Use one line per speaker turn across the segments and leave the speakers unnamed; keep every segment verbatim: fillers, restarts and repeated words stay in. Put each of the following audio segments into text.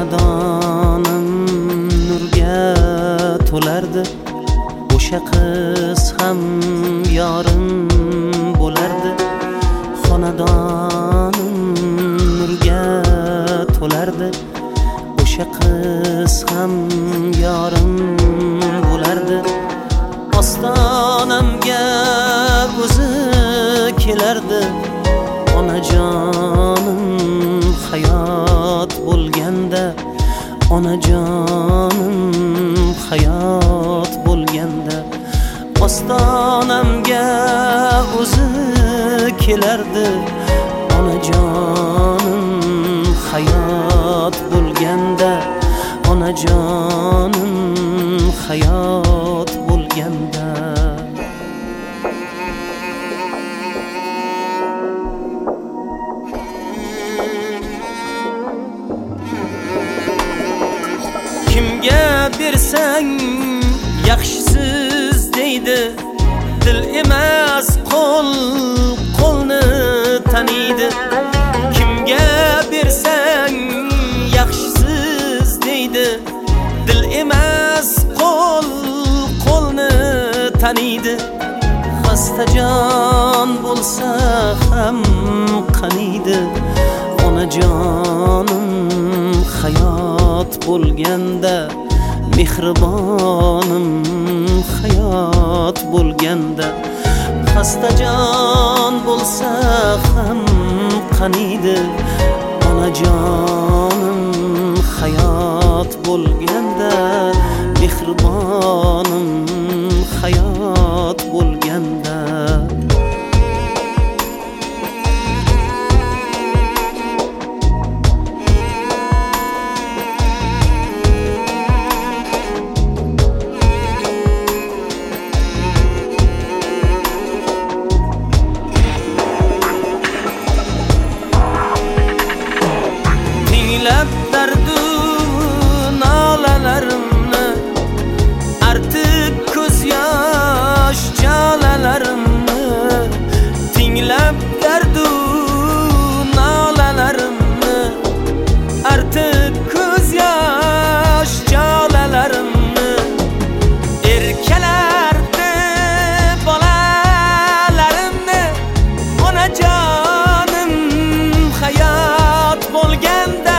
xonadonim nurga to'lardi, o'sha qiz ham yorim bo'lardi. Xonadonim nurga to'lardi, o'sha qiz ham yorim bo'lardi. Ostonamga o'zi kelardi, onajonim hayot bo'lganda, onajonim hayot bo'lganda. Ostonamga o'zi kelardi, onajonim hayot bo'lganda, onajonim hayot bo'lganda. Kimga bersang yaxshisiz deydi, dil emas qo'l qo'lni taniydi. Kimga bersang yaxshisiz deydi, dil emas qo'l qo'lni taniydi. Xastajon bo'lsa ham qaniydi, onajonim hayot bo'lganda, mehribonim hayot bo'lganda. Xastajon bo'lsa ham qaniydi, onajonim hayot bo'lganda, mehribonim hayot bo'lganda. Tinglab dardu nolalarimni, artib ko'z yosh jalalarimni. Tinglab dardu nolalarimni, artib ko'z yosh jalalarimni. Erkalardi bolalarimni, onajonim hayot bo'lganda,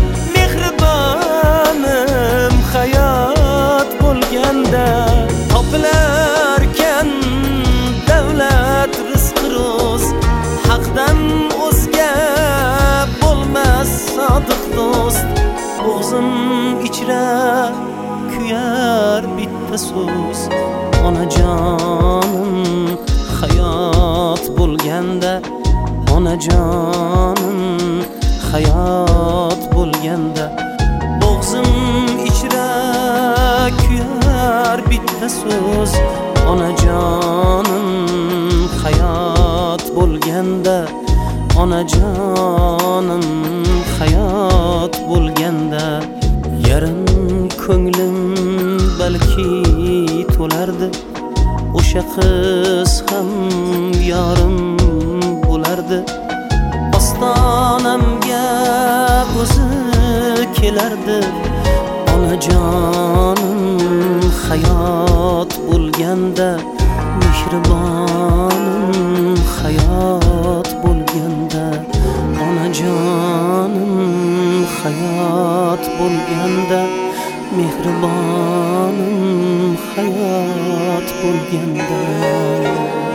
mehribonim hayot bo'lganda. Topilarkan davlat rizqi ro'z, haqdan o'zga bo'lmas sodiq do'st. Bo'g'zim ichra kuyar bitta so'z, onajonim hayot bo'lganda, onajonim hayot bo'lganda. Bo'g'zim ichra kuyar bitta so'z, onajonim hayot bo'lganda, onajonim hayot bo'lganda. Yarim ko'nglim balki to'lardi, o'sha qiz ham yorim bo'lardi. Ostonamga o'zi kelardi, onajonim hayot bo'lganda, mehribonim hayot bo'lganda. Onajonim hayot bo'lganda, mehribonim hayot bo'lganda.